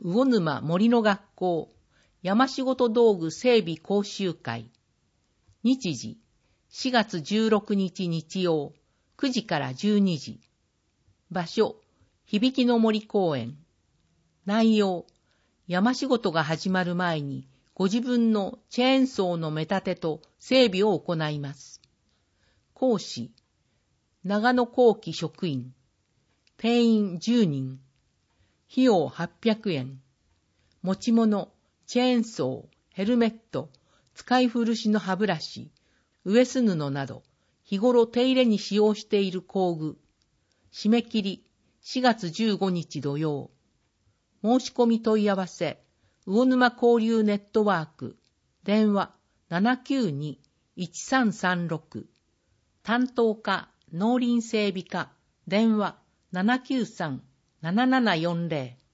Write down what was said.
魚沼森の学校山仕事道具整備講習会。日時4月16日日曜9時から12時。場所響の森公園。内容山仕事が始まる前にご自分のチェーンソーの目立てと整備を行います。講師長野工機職員。定員10人。費用800円。持ち物、チェーンソー、ヘルメット、使い古しの歯ブラシ、ウエス布など、日頃手入れに使用している工具。締め切り、4月15日土曜。申し込み問い合わせ、魚沼交流ネットワーク、電話792-1336。担当課、農林整備課、電話793-7740。